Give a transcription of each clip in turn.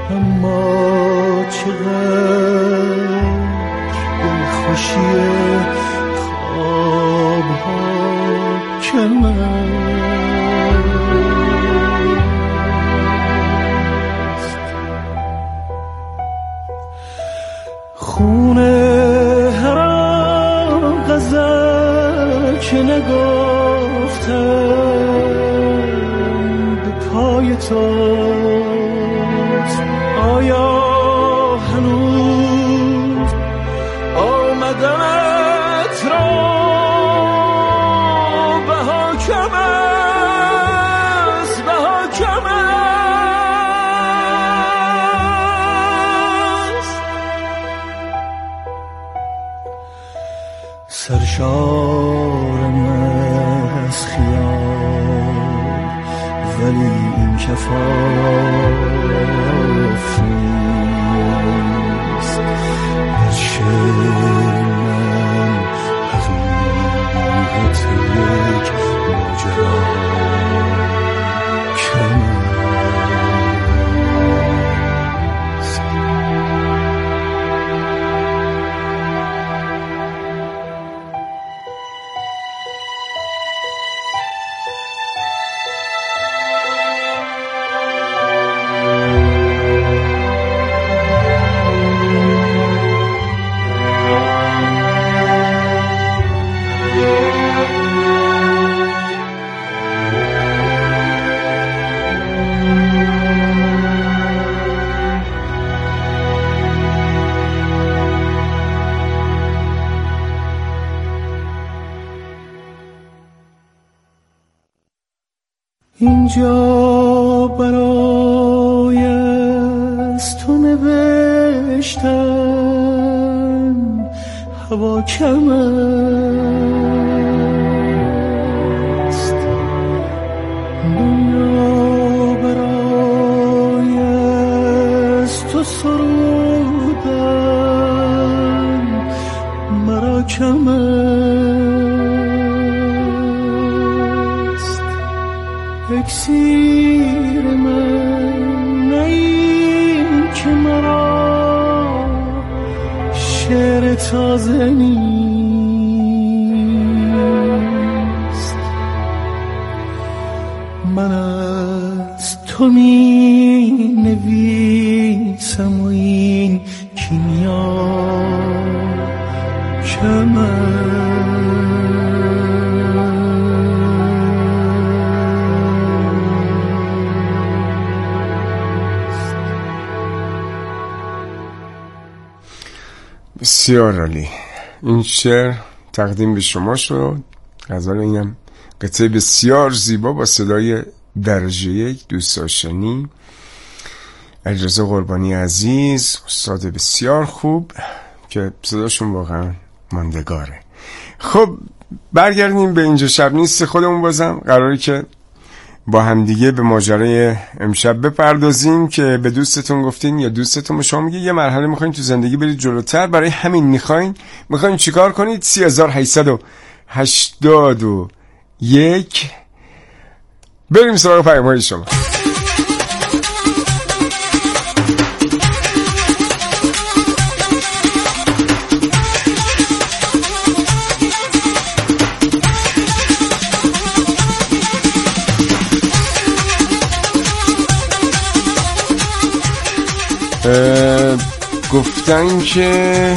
اما چقدر دلخوشی خوابها کم است. خونه هر غزل که نگفتم به پای توست، آیا هنوز آمدنت را بها کم است، بها کم است. سرشارم از خیال ولی این کفاف نیست. از شعر من حقیقت یک ماجرا کم است. اینجا برای از تو نوشتم هوا کم است. دنیا برای از تو سرودم مرا کم است. اکسیر من این که مرا شعر تازه نیست. من از تو می نویسم و این کیمیا کم است. بسیار عالی. این شعر تقدیم به شما شد. غزل اینم قطعه بسیار زیبا با صدای درجه یک دوست داشتنی علیرضا قربانی عزیز، استاد بسیار خوب که صداشون واقعا ماندگاره. خب برگردیم به اینجا شب نیست خودمون. بازم قراره که با همدیگه به ماجرای امشب بپردازیم که به دوستتون گفتین یا دوستتون به شما میگه یه مرحله میخواین تو زندگی برید جلوتر. برای همین میخواین چیکار کنید؟ 3881 بریم سراغ پیام‌های شما. گفتن که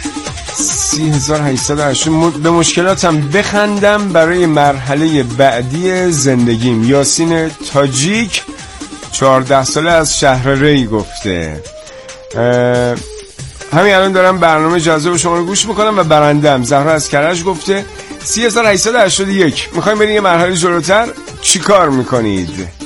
3880 به مشکلاتم بخندم برای مرحله بعدی زندگیم. یاسین تاجیک 14 ساله از شهر ری گفته. همین الان دارم برنامه جذاب شما رو گوش میکنم و برندم زهرا از کرج گفته 3881 میخوایم بریم یه مرحله جلوتر، چی کار میکنید؟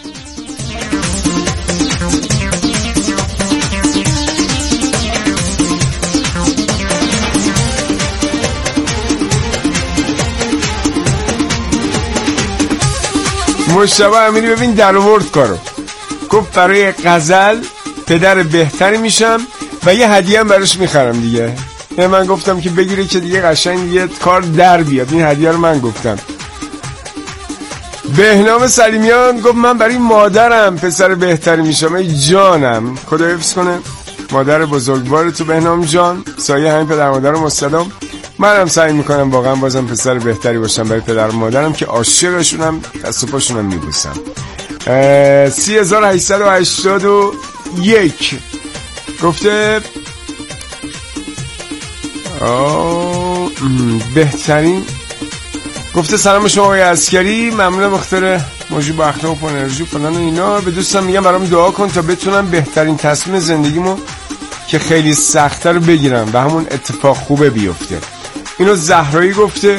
مشتبه امیری ببین در آورد کارو، گفت برای غزل پدر بهتری میشم و یه هدیه هم براش میخرم دیگه. من گفتم که بگیره که دیگه قشنگ یه کار در بیاد. این هدیه رو من گفتم. بهنام سلیمیان گفت من برای مادرم پسر بهتری میشم. ای جانم، خدا حفظ کنه مادر بزرگوار تو بهنام جان، سایه همین پدر مادر مستدام. منم سعی میکنم واقعا بازم پسر بهتری باشم برای پدر و مادرم که عاشقشونم، دست و پاشونم میبوسم. 3881 گفته بهترین، گفته سلام شما آقای عسکری، ممنون مختار موجود با اخلاق و انرژی فلان و اینا. به دوستم میگم برام دعا کن تا بتونم بهترین تصمیم زندگیمو که خیلی سخته رو بگیرم و همون اتفاق خوبه بیفته. اینو زهرایی گفته.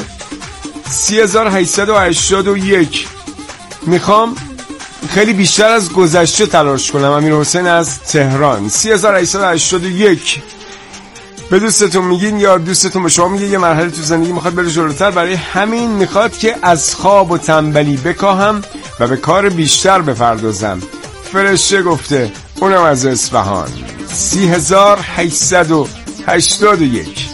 3881 میخوام خیلی بیشتر از گذشته تلاش کنم. امیر حسین از تهران. 3881 به دوستتون میگین یا دوستتون به شما میگه یه مرحله تو زندگی میخواد بره جلوتر، برای همین میخواد که از خواب و تنبلی بکاهم و به کار بیشتر بپردازم. فرشته گفته، اونم از اصفهان. 3881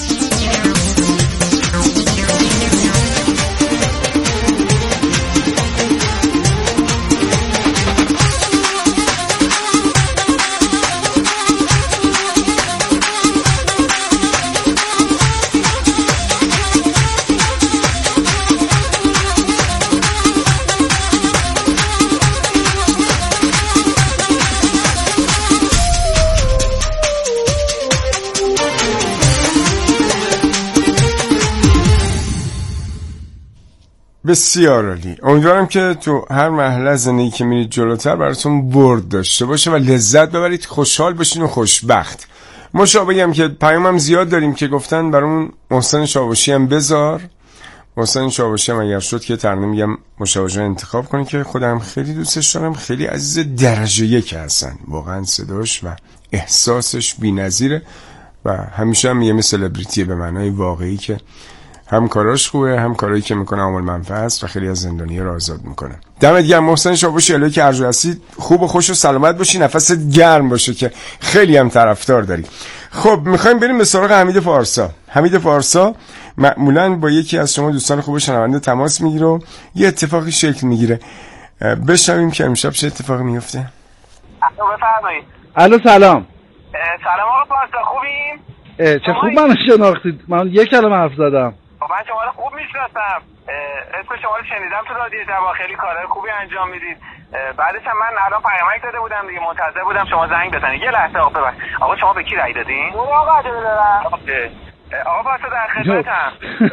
بسیار عالی. امیدوارم که تو هر مرحله زندگی که میرید جلوتر براتون برد داشته باشه و لذت ببرید، خوشحال باشین و خوشبخت. مشابهیم که پیامم زیاد داریم که گفتن برامون محسن شاوشی هم بذار. محسن شاوشی هم اگر شد که ترنم میگم مشاوشه انتخاب کنید که خودم خیلی دوستش دارم، خیلی عزیز درجه یک هستن، واقعا صداش و احساسش بی‌نظیره و همیشه هم میگم سلبریتی به معنای واقعی که هم کاراش خوبه، هم کارایی که میکنه عامل منفعه است و خیلی از زندانی‌ها رو آزاد میکنه. دمت گرم محسن شاوشی، الهی که هر هستی خوب و خوش و سلامت باشی، نفست گرم باشه که خیلی هم طرفدار داری. خب میخوایم بریم به سراغ حمید فارسا. حمید فارسا معمولاً با یکی از شما دوستان خوب شنونده تماس میگیره و یه اتفاقی شکل میگیره. بشنویم که امشب چه اتفاقی میفته. بفرمایید. الو سلام. سلام آقا فارسا، خوبین؟ چه خوب منو شناختید. من یک کلمه حرف زدم. من شما رو خوب میشناسم، اسم شما رو شنیدم تو رادیو جواب، خیلی کارهای خوبی انجام میدید. بعدش هم من الان پیامک داده بودم دیگه، منتظر بودم شما زنگ بزنید. یه لحظه آقا ببخشید. آقا شما به کی رأی دادین؟ آقا عجله دارم. آقا فارسا در خدمتم.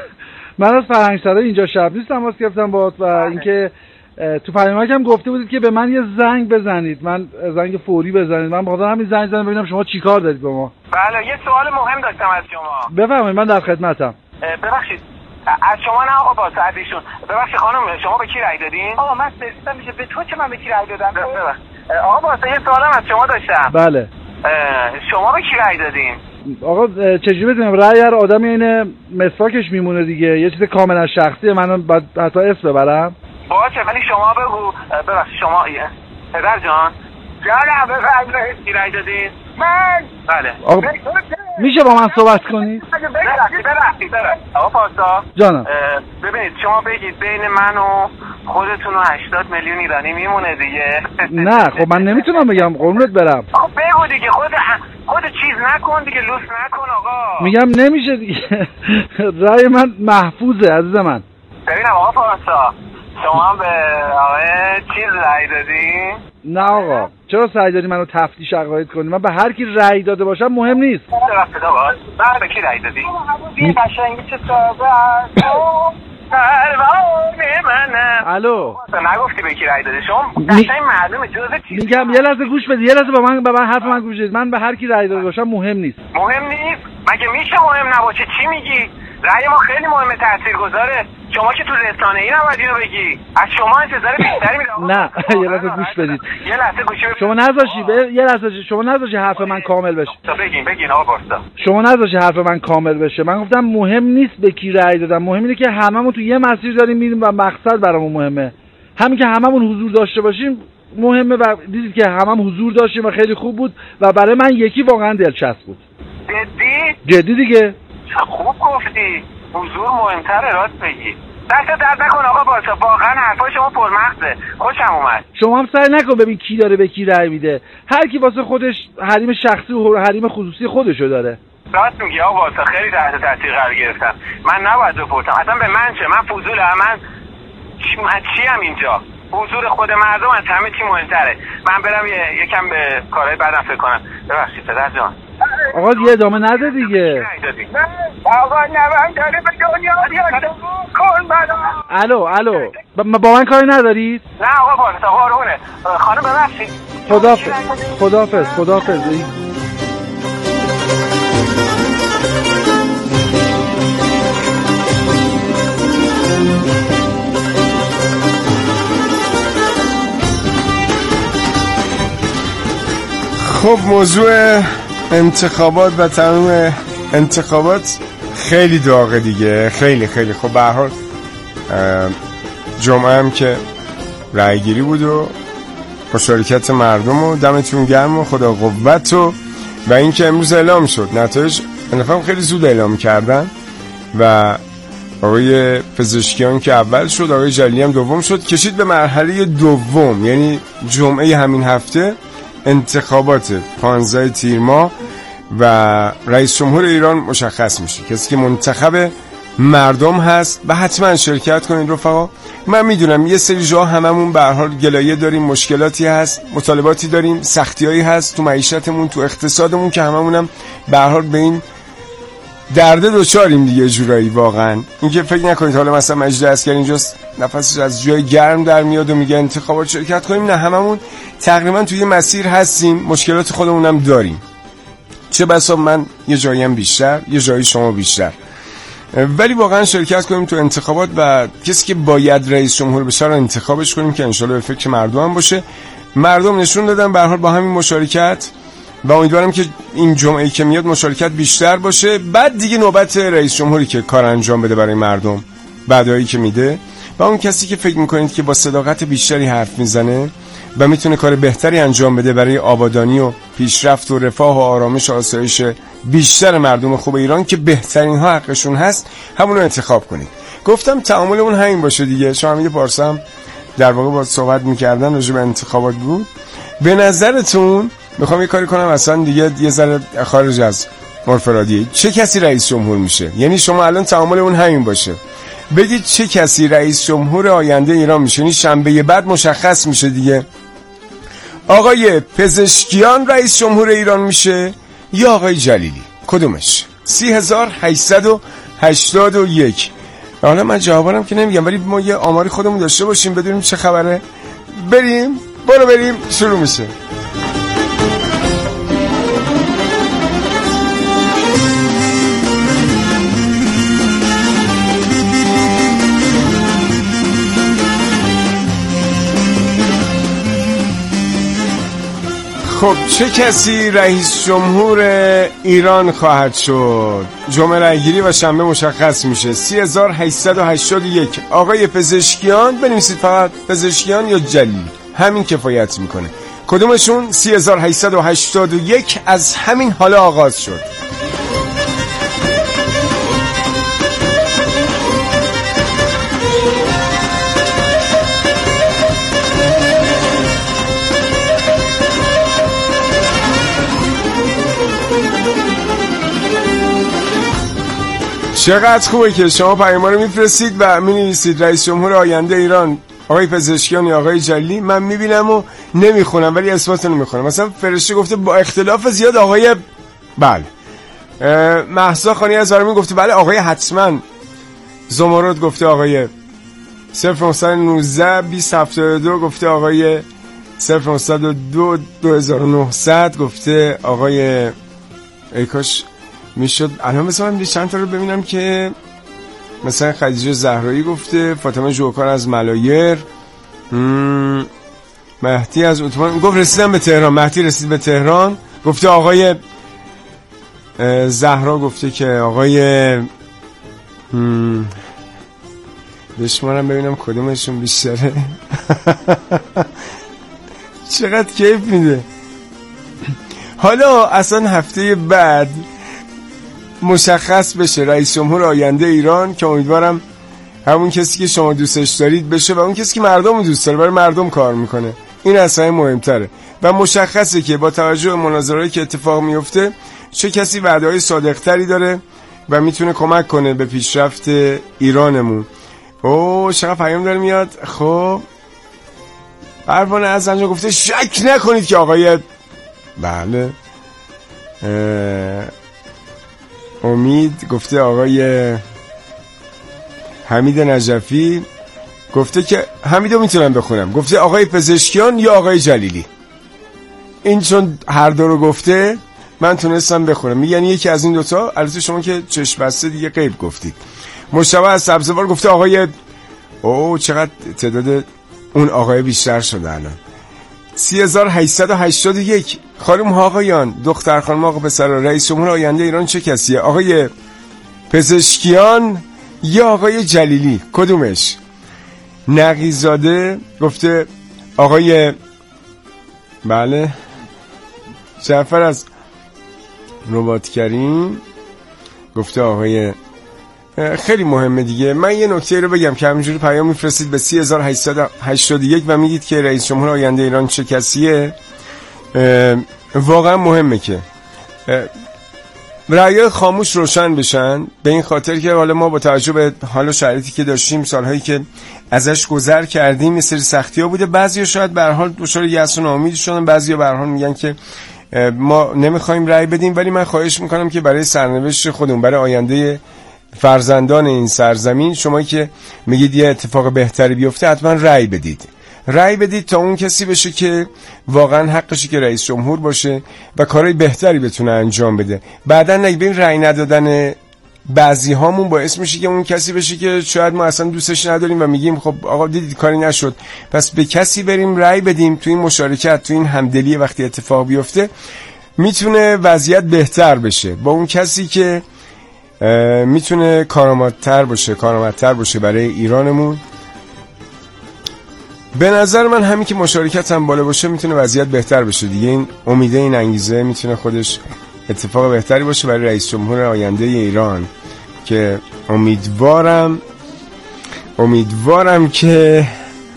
من از فرهنگسرای اینجا شب نیست تماس گرفتم باهات و اینکه تو پیامک هم گفته بودید که به من یه زنگ بزنید، من زنگ فوری بزنید. من بخاطر همین زنگ زدم ببینم شما چیکار دارید به ما. بله یه سوال مهم داشتم از شما. بفرمایید من در خدمتم. ببخشید از شما نه آقا با سعدیشون. ببخشید خانم شما به کی رأی دادین؟ آقا من سرسیستم میشه به تو که من به کی رأی دادم. ببخشید آقا واسه یه سوالم از شما داشتم. بله. شما به کی رأی دادین؟ آقا چجوری بدونم؟ رأی هر آدمی این مسواکش میمونه دیگه، یه چیز کاملا شخصیه، من بعد حتی اسم ببرم. باشه ولی شما بگو. ببخشید شما پدر جان جانم بفرمایید کی رأی دادین؟ من. بله. آقا میشه با من صحبت کنید؟ ببخشید آقا فارسا جانم. ببینید شما بگید بین من و خودتون و 80 میلیون ایرانی میمونه دیگه. نه خب من نمیتونم بگم، قربونت برم. آقا بگو دیگه، خود چیز نکن دیگه، لوس نکن آقا. میگم نمیشه دیگه. رأی من محفوظه عزیز من. ببینم آقا فارسا شما هم به آقای چیز رأی دادی؟ نه آقا چرا سعی داری منو تفتیش عقاید کنی؟ من به هر کی رأی داده باشم مهم نیست. درسته آقا. من به کی رأی دادی؟ این قشنگی چه سابه است پروانه منم. الو نگفتی به کی رأی دادی؟ شما قشنگ معلومه جزء چیز. میگم یه لحظه گوش بده، یه لحظه به من حرف من گوش بده. من به هر کی رأی داده باشم مهم نیست. مهم نیست؟ مگه میشه مهم نباشه؟ چی میگی؟ رأی ما خیلی مهمه، تاثیرگذاره. شما که تو رسانه‌ای نباید اینو بگی. از شما انتظار بیشتری میره. نه یه لحظه گوش بدید. یه لحظه گوش بدید. شما نذاشی یه لحظه شما نذاشی حرف من کامل بشه. بگین آقا باستا. شما نذاشی حرف من کامل بشه. من گفتم مهم نیست به کی رأی دادم، مهم اینه که هممون تو یه مسیر داریم میریم و مقصد برامون مهمه. همین که هممون حضور داشته باشیم مهمه و دیدید که هممون حضور داشتیم و خیلی خوب بود و برای من یکی واقعا دلچسب بود. جدی دیگه. خوب گفتی. حضور مهمتره، راست بگی. دست درد نکن آقا بارسا، واقعا حرفای شما پرمغزه، خوشم اومد. شما هم سعی نکن ببین کی داره به کی رأی میده. هر کی واسه خودش حریم شخصی و حریم خصوصی خودشو داره. راست میگی آقا بارسا، خیلی تحت تاثیر قرار گرفتم. من نباید بپرسم اصلا به من چه، من فضولم، من چیم اینجا؟ حضور خود مردم از همه چی مهمتره. من برم یکم به کارهای بعدم فکر کنم. ببخشید پدر جان. آقا یه ادامه نده دیگه. آقا نوان داره به دنیا بیاد کن منو. الو با من کاری ندارید؟ نه آقا بارسا قربونه خانم ببخشید. خداحافظ. خب موضوع انتخابات و تمام انتخابات خیلی داغه دیگه، خیلی خب به هر حال جمعه هم که رای گیری بود و مشارکت مردم و دمتون گرم و خدا قوت و این که امروز اعلام شد نتایج. انفهم خیلی زود اعلام کردن و آقای پزشکیان که اول شد، آقای جلیلی هم دوم شد، کشید به مرحله دوم، یعنی جمعه همین هفته انتخابات 15 تیر ماه و رئیس جمهور ایران مشخص میشه. کسی که منتخب مردم هست و حتما شرکت کنید رفقا. من میدونم یه سری جا هممون به هر حال گلایه داریم، مشکلاتی هست، مطالباتی داریم، سختیایی هست تو معیشتمون، تو اقتصادمون که هممونم به هر حال به این درد دوچاریم دیگه جورایی. واقعا اینکه فکر نکنید حالا مثلا مجید عسکری اینجاست نفسش از جای گرم در میاد و میگه انتخابات شرکت کنیم، نه هممون تقریبا توی مسیر هستیم، مشکلات خودمونم داریم، چه بسا من یه جاییم بیشتر، یه جایی شما بیشتر، ولی واقعا شرکت کنیم تو انتخابات و کسی که باید رئیس جمهور بشه رو انتخابش کنیم که انشالله به فکر مردم هم باشه. مردم نشون دادن به هر حال با همین مشارکت و امیدوارم که این جمعه‌ای که میاد مشارکت بیشتر باشه. بعد دیگه نوبت رئیس جمهوری که کار انجام بده برای مردم، بعدایی که میده و اون کسی که فکر میکنید که با صداقت بیشتری حرف میزنه و میتونه کار بهتری انجام بده برای آبادانی و پیشرفت و رفاه و آرامش و آسایش بیشتر مردم خوب ایران که بهترین ها حقشون هست، همون رو انتخاب کنید. گفتم تعامل اون همین باشه دیگه. شما حمید پارسا هم در واقع با صحبت میکردن راجع به انتخابات بود. به نظرتون میخوام یه کاری کنم اصلا دیگه یه ذره خارج از مرفرادیه، چه کسی رئیس جمهور میشه؟ یعنی شما الان تعامل اون همین باشه، بگید چه کسی رئیس جمهور آینده ایران میشه. یعنی شنبه بعد مشخص میشه دیگه، آقای پزشکیان رئیس جمهور ایران میشه یا آقای جلیلی، کدومش؟ 3881. حالا من جوابارم که نمیگم، ولی ما یه آماری خودمون داشته باشیم بدونیم چه خبره. بریم شروع میشه. خب چه کسی رئیس جمهور ایران خواهد شد؟ جمعه رأی‌گیری و شنبه مشخص میشه. 3881 آقای پزشکیان، بنویسید فقط پزشکیان یا جلیلی، همین کفایت میکنه. کدومشون؟ 3881 از همین حالا آغاز شد. چقدر خوبه که شما پیام رو میفرستید و مینویسید رئیس جمهور آینده ایران آقای پزشکیان یا آقای جلیلی. من میبینم و نمیخونم ولی اثبات نمیخونم. مثلا فرشته گفته با اختلاف زیاد آقای مهسا خانی از ورمی گفته بله آقای حتما. زمرد گفته آقای 0919 2072 گفته آقای 0902 2900 گفته آقای ایکاش میشد. الان مثلا چند تا رو ببینم که مثلا خدیجه زهرایی گفته، فاطمه جوکار از ملایر، مهدی از اتوبان گفت رسیدم به تهران، مهدی رسید به تهران گفته آقای زهرا گفته که آقای بشمارم ببینم کدومشون بیشتره. چقدر کیف میده. حالا اصلا هفته بعد مشخص بشه رئیس جمهور آینده ایران که امیدوارم همون کسی که شما دوستش دارید بشه و اون کسی که مردم رو دوست داره برای مردم کار میکنه. این اصلا مهمتره و مشخصه که با توجه به مناظرهایی که اتفاق میفته چه کسی وعده‌های صادق‌تری داره و میتونه کمک کنه به پیشرفت ایرانمون. چقدر پیام داره میاد. خب پروانه از انجا گفته شک نکنید که آقای بله امید گفته آقای حمید نجفی گفته که حمیدو میتونم بخونم، گفته آقای پزشکیان یا آقای جلیلی. این چون هر دو رو گفته من تونستم بخونم، یعنی یکی از این دوتا. البته شما که چشم بسته دیگه غیب گفتید. مشتبه از سبزوار گفته آقای چقدر تعداد اون آقای بیشتر شده الان. 3881. خانم ها آقایان، دختر خانم آقا پسر، رئیس جمهور آینده ایران چه کسیه؟ آقای پزشکیان یا آقای جلیلی؟ کدومش؟ نقیزاده گفته آقای بله جعفر از رباط کریم گفته آقای خیلی مهمه دیگه. من یه نکته رو بگم که همینجوری پیام میفرستید به 3881 و میگید که رئیس جمهور آینده ایران چه کسیه. واقعا مهمه که رأی‌های خاموش روشن بشن، به این خاطر که حالا ما با توجه به حال و شرایطی که داشتیم، سالهایی که ازش گذر کردیم، یه سری سختی‌ها بوده. بعضیا شاید به هر حال دچار یأس و ناامیدی شدن، بعضیا به هر حال میگن که ما نمیخوایم رأی بدیم. ولی من خواهش میکنم که برای سرنوشت خودمون، برای آینده فرزندان این سرزمین، شما که میگید یه اتفاق بهتری بیفته، حتما رأی بدید. رأی بدید تا اون کسی بشه که واقعا حقشه که رئیس جمهور باشه و کارهای بهتری بتونه انجام بده. بعدن نگید رأی ندادن بعضی هامون باعث میشه که اون کسی بشه که شاید ما اصلا دوستش نداریم و میگیم خب آقا دیدید کاری نشد، پس به کسی بریم رأی بدیم. تو این مشارکت، تو این همدلی وقتی اتفاق بیفته، میتونه وضعیت بهتر بشه با اون کسی که میتونه کارآمدتر باشه برای ایرانمون. به نظر من همین که مشارکت هم بالا باشه میتونه وضعیت بهتر بشه دیگه. این امیده، این انگیزه میتونه خودش اتفاق بهتری باشه برای رئیس جمهور آینده ایران که امیدوارم که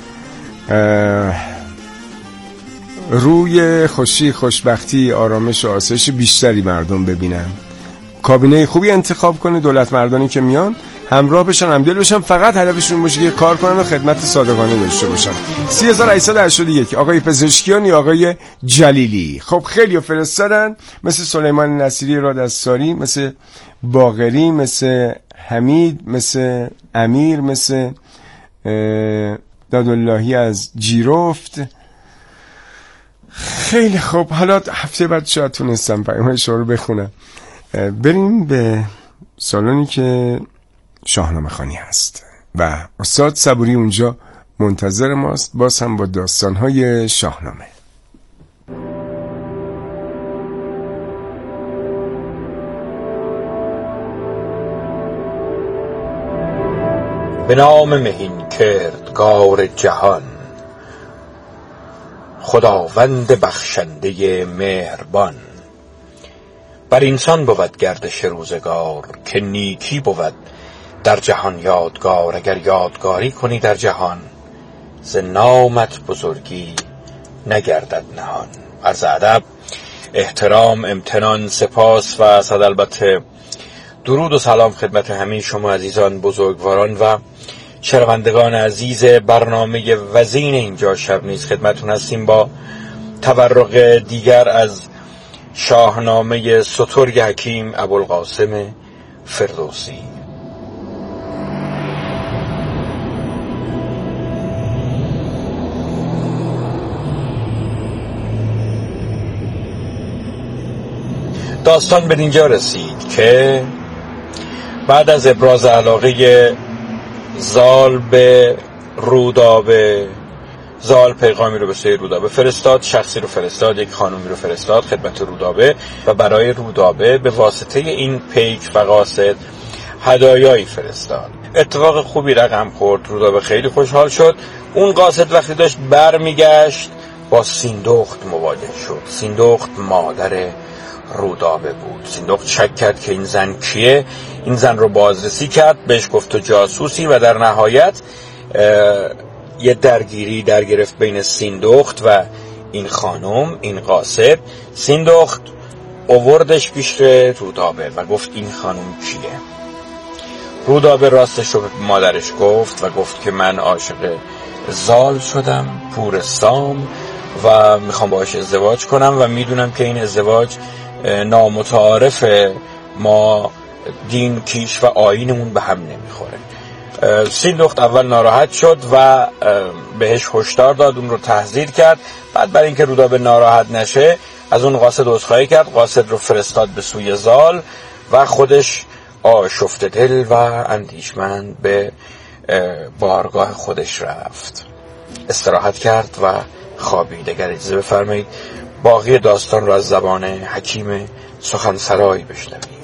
روی خوشی، خوشبختی، آرامش و آسایش بیشتری مردم ببینن. کابینه خوبی انتخاب کنه، دولت مردانی که میان همراه بشن، همدل بشن، فقط هدفشون باشه که کار کنن و خدمت صادقانه داشته باشن. 3881 آقای پزشکیان یا آقای جلیلی؟ خب خیلی فرستادن، مثل سلیمان نصیری رادستاری، مثل باقری، مثل حمید، مثل امیر، مثل داداللهی از جیرفت. خیلی خب، حالا هفته بعد شاید تونستم پیام‌های شما رو بخونم. بریم به سالونی که شاهنامه خوانی هست و استاد صبوری اونجا منتظر ماست، باز هم با داستان‌های شاهنامه. به نام مهین کردگار جهان، خداوند بخشنده مهربان. بر انسان بود گردش روزگار، که نیکی بود در جهان یادگار. اگر یادگاری کنی در جهان، ز نامت بزرگی نگردد نهان. عرض ادب، احترام، امتنان، سپاس و صد البته درود و سلام خدمت همه شما عزیزان، بزرگواران و شنوندگان عزیز برنامه وزین اینجا شب نیز خدمتون هستیم با تورق دیگر از شاهنامه سترگ حکیم ابوالقاسم فردوسی. داستان به اینجا رسید که بعد از ابراز علاقه زال به رودابه، زال پیغامی رو به سوی رودابه فرستاد، شخصی رو فرستاد، یک خانومی رو فرستاد خدمت رودابه و برای رودابه به واسطه این پیک و قاصد هدایایی فرستاد. اتفاق خوبی رقم خورد، رودابه خیلی خوشحال شد. اون قاصد وقتی داشت برمیگشت با سیندخت مواجه شد. سیندخت مادر رودابه بود. سیندخت شک کرد که این زن کیه. این زن رو بازرسی کرد، بهش گفت تو جاسوسی، و در نهایت یه درگیری در گرفت بین سیندخت و این خانم، این قاصد. سیندخت آوردش پیش رودابه و گفت این خانم کیه؟ رودابه راستش رو به مادرش گفت و گفت که من عاشق زال شدم، پور سام، و میخوام باهاش ازدواج کنم و میدونم که این ازدواج نامتعارفه، ما دین کیش و آیینمون به هم نمیخوره. سیندخت اول ناراحت شد و بهش هشدار داد، اون رو تحذیر کرد. بعد برای اینکه رودابه ناراحت نشه از اون قاصد عذرخواهی کرد، قاصد رو فرستاد به سوی زال و خودش آشفته دل و اندیشمند به بارگاه خودش رفت، استراحت کرد و خوابید. اگر اجازه بفرمایید باقی داستان را از زبان حکیم سخنسرای بشنوید.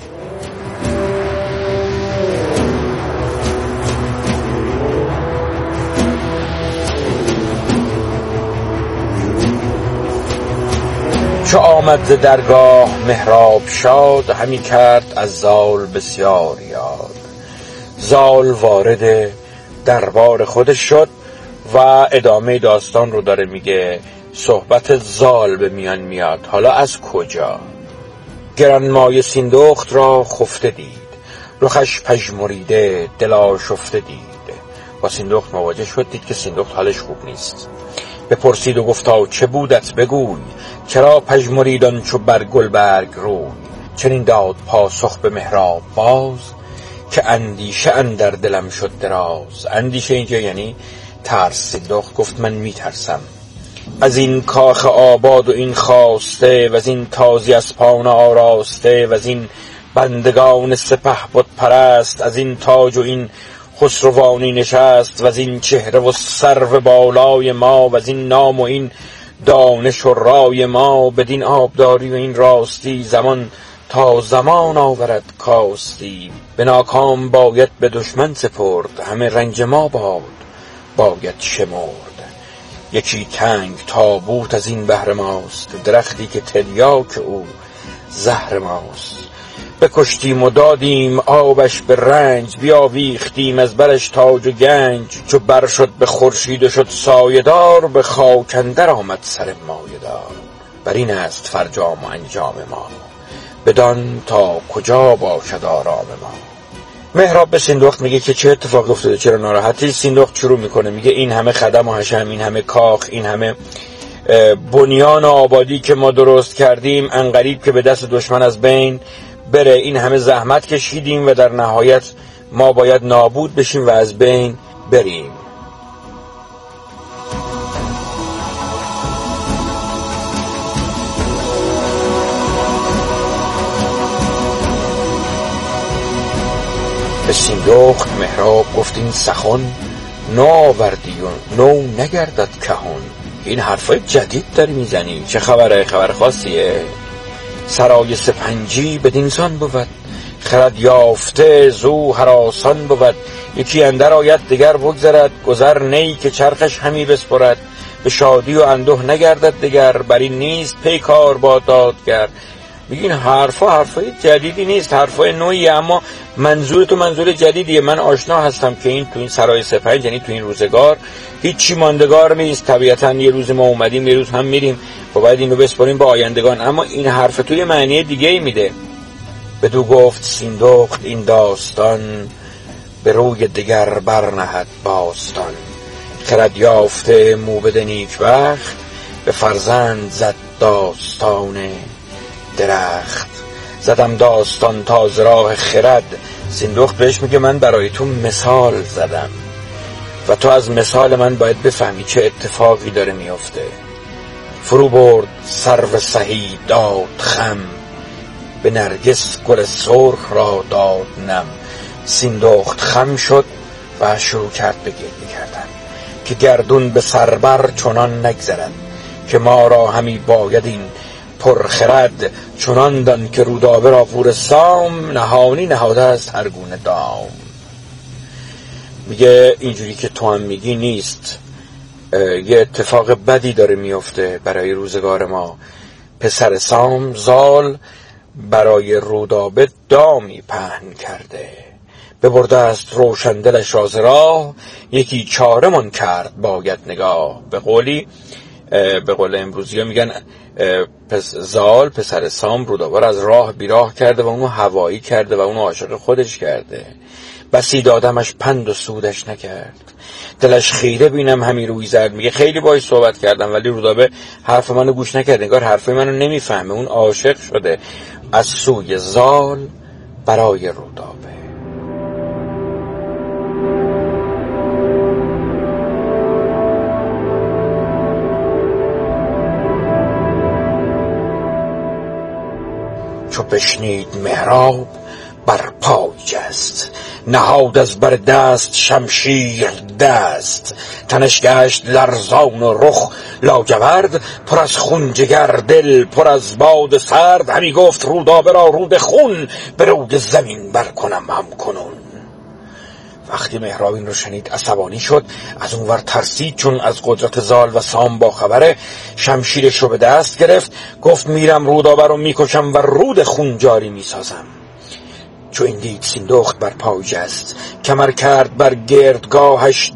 چو آمد ز درگاه مهراب شاد، همی کرد از زال بسیار یاد. زال وارد دربار خودش شد و ادامه داستان رو داره میگه. صحبت زال به میان میاد. حالا از کجا؟ گرانمایه سیندخت را خفته دید، رخش پژمریده دل آشفته دید. با سیندخت مواجه شد، دید که سیندخت حالش خوب نیست. بپرسید و گفتا چه بودت بگوی، چرا پژمریدان چو بر گلبرگ روی؟ چنین داد پاسخ به مهراب باز، که اندیشه اندر دلم شد دراز. اندیشه اینجا یعنی ترس. سیندخت گفت من میترسم از این کاخ آباد و این خواسته، و از این تازی اسپان آراسته، و از این بندگان سپه بت پرست، از این تاج و این خسروانی نشست، و از این چهره و سرو بالای ما، و از این نام و این دانش و رای ما. بدین آبداری و این راستی، زمان تا زمان آورد کاستی. به ناکام باید به دشمن سپرد، همه رنج ما باید شمرد. یکی تنگ تابوت از این بهر ماست، درختی که تریاک او زهر ماست. بکشتیم و دادیم آبش به رنج، بیاویختیم از برش تاج و گنج. چو بر شد به خورشید و شد سایه‌دار، به خاک اندر آمد سر مایه‌دار. بر این است فرجام و انجام ما، بدان تا کجا باشد آرام ما. مهراب به سیندخت میگه که چه اتفاق افتاده، چرا ناراحتی؟ سیندخت شروع میکنه میگه این همه خدم و حشم، این همه کاخ، این همه بنیان و آبادی که ما درست کردیم، انقریب که به دست دشمن از بین بره. این همه زحمت کشیدیم و در نهایت ما باید نابود بشیم و از بین بریم. به سیندخت مهراب گفت این سخن، نو آوردی و نو نگردد کهن. این حرفای جدید داری میزنی، چه خبره؟ خبر خاصیه؟ سرای سپنجی بدینسان بود، خرد یافته زو هراسان بود. یکی اندر آید دگر بگذرد، گذر نی که چرخش همی بسپرد. به شادی و اندوه نگردد دگر، بر این نیست پیکار با دادگر. میگین حرفای جدیدی نیست، حرفای نوعی، اما منظور تو منظور جدیدیه. من آشنا هستم که این تو این سرای سپنج، یعنی تو این روزگار هیچی ماندگار نیست. طبیعتا یه روز ما اومدیم، یه روز هم میریم و باید اینو بسپاریم به آیندگان. اما این حرف تو یه معنی دیگه ای میده. بدو گفت سیندخت این داستان، به روی دگر برنهد باستان. خرد یافته موبد نیکبخت، به فرزند زد داستان درخت. زدم داستان تا ز راه خرد. سیندخت بهش میگه من برای تو مثال زدم و تو از مثال من باید بفهمی چه اتفاقی داره میفته. فرو برد سرو سهی داد خم، به نرگس گل سرخ را داد نم. سیندخت خم شد و شروع کرد به گریه کردن که گردون به سربر چنان نگذرد، که ما را همی باید این پرخرد. چنان دان که رودابه را پور سام، نهانی نهاده است هر گونه دام. میگه اینجوری که تو هم میگی نیست، یه اتفاق بدی داره میفته برای روزگار ما. پسر سام زال برای رودابه دامی پهن کرده. ببرده است روشندلش را ز راه، یکی چاره من کرد باید نگاه. به قول امروزی ها میگن زال پسر سام رودابه را از راه بیراه کرده و اونو هوایی کرده و اونو عاشق خودش کرده. بسی دادمش پند و سودش نکرد، دلش خیره بینم همی روی زرد. میگه خیلی باهاش صحبت کردم ولی رودابه حرف منو گوش نکرد، انگار حرف منو نمیفهمه. اون عاشق شده از سوی زال برای رودابه. چو بشنید مهراب بر پای جست، نهاد از بر دست شمشیر دست. تنش گشت لرزان و رخ لاجورد، پر از خون جگر دل پر از باد سرد. همی گفت رودابه را رود خون، به روی زمین برکنم هم کنون. وقتی مهراب این رو شنید عصبانی شد، از اونور ترسید چون از قدرت زال و سام با خبره. شمشیرش رو به دست گرفت، گفت میرم رودابه رو میکشم و رود خون جاری میسازم. چو این دید سیندخت بر پای جست، کمر کرد بر گردگاهش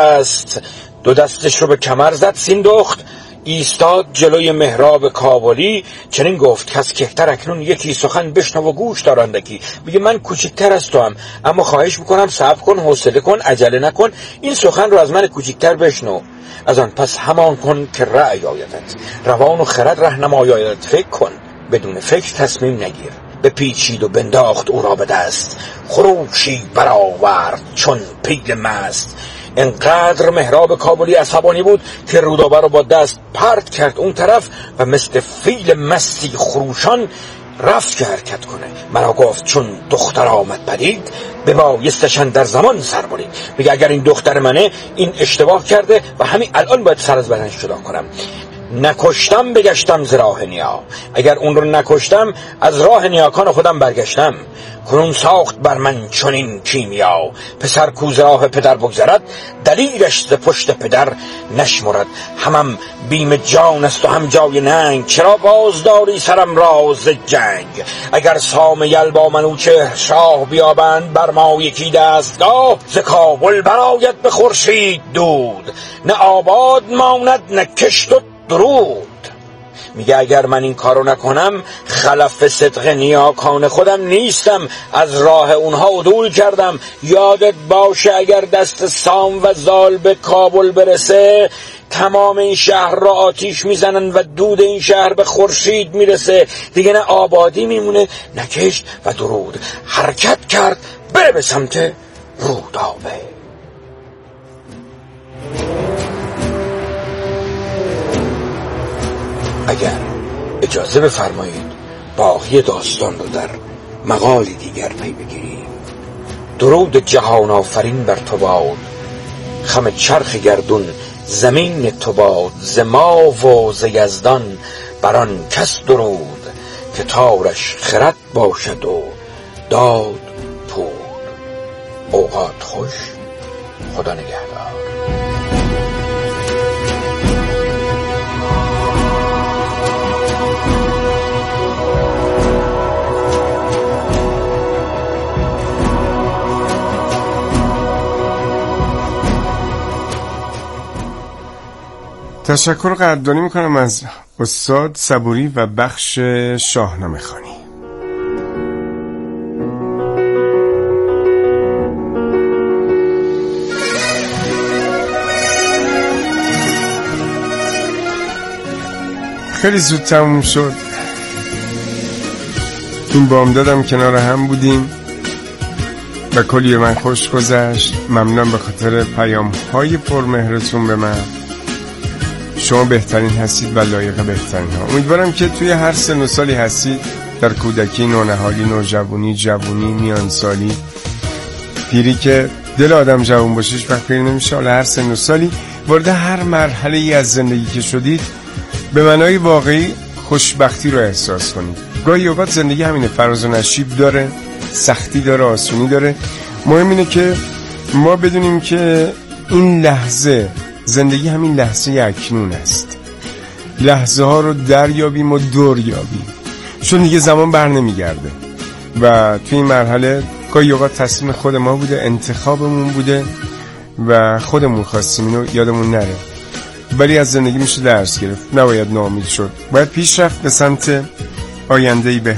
دو دستش رو به کمر زد. سیندخت ایستاد جلوی مهراب کابلی، چنین گفت کس کهتر اکنون یکی سخن بشنو و گوش دارندکی. میگه من کوچکتر از تو هم، اما خواهش میکنم صبر کن، حوصله کن، عجله نکن، این سخن رو از من کوچکتر بشنو. از آن پس همان کن که رأی آیدت، روان و خرد رهنمای آیدت. فکر کن، بدون فکر تصمیم نگیر. بپیچید و بنداخت او را به دست، خروشی برآورد چون پیل مست. انقدر مهراب کابلی عصبانی بود که رودابه رو با دست پرت کرد اون طرف و مثل فیل مستی خروشان رفت که حرکت کنه. مرا گفت چون دختر آمد پدید، ببایستشن در زمان سر برید. میگه اگر این دختر منه، این اشتباه کرده و همین الان باید سر از بدنش جدا کنم. نکشتم بگشتم ز راه نیا، اگر اون رو نکشتم از راه نیاکان خودم برگشتم. کنون ساخت بر من چنین کیمیا، پسر کو ز راه پدر بگذرد، دلیرش ز پشت پدر نشمرد. همم بیم جان است و هم جای ننگ، چرا باز داری سرم راز جنگ. اگر سام یل با منوچهر شاه بیابند بر ما یکی دستگاه، ز کابل برآید به خورشید دود، نه آباد ماند نه کشت و درود. میگه اگر من این کارو نکنم خلف صدق نیاکان خودم نیستم، از راه اونها عدول کردم. یادت باشه اگر دست سام و زال به کابل برسه، تمام این شهر را آتیش میزنن و دود این شهر به خورشید میرسه. دیگه نه آبادی میمونه نه کشت و درود. حرکت کرد بره به سمت رودابه. اگر اجازه بفرمایید باقی داستان رو در مقالی دیگر پی بگیریم. درود جهان آفرین بر تو باد، خم چرخ گردون زمین تو باد. ز ما و ز یزدان بران کس درود، که تارش خرد باشد و داد پود. اوقات خوش، خدا نگهدار. تشکر قدردانی میکنم از استاد صبوری و بخش شاهنامه خوانی. خیلی زود تموم شد. این بامدادم کنار هم بودیم و کلی من خوش گذشت. ممنونم به خاطر پیام های پرمهرتون به من. شما بهترین هستید و لایق بهترین ها. امیدوارم که توی هر سن و سالی هستید، در کودکی، نونهالی، نوجوانی، جوانی، میانسالی، پیری، که دل آدم جوان باشیش وقت پیر نمیشه. حالا هر سن و سالی وارد هر مرحله ای از زندگی که شدید، به معنای واقعی خوشبختی رو احساس کنید. گاهی اوقات زندگی همینه، فراز و نشیب داره، سختی داره، آسونی داره. مهم اینه که ما بدونیم که این لحظه، زندگی همین لحظه اکنون است. لحظه ها رو دریابیم و دور یابیم. چون دیگه زمان بر نمیگرده و توی این مرحله گاهی اوقات تصمیم خود ما بوده، انتخابمون بوده و خودمون خواستیم اینو یادمون نره. ولی از زندگی میشه درس گرفت، نباید ناامید شد، باید پیش رفت به سمت آینده‌ای بهتر.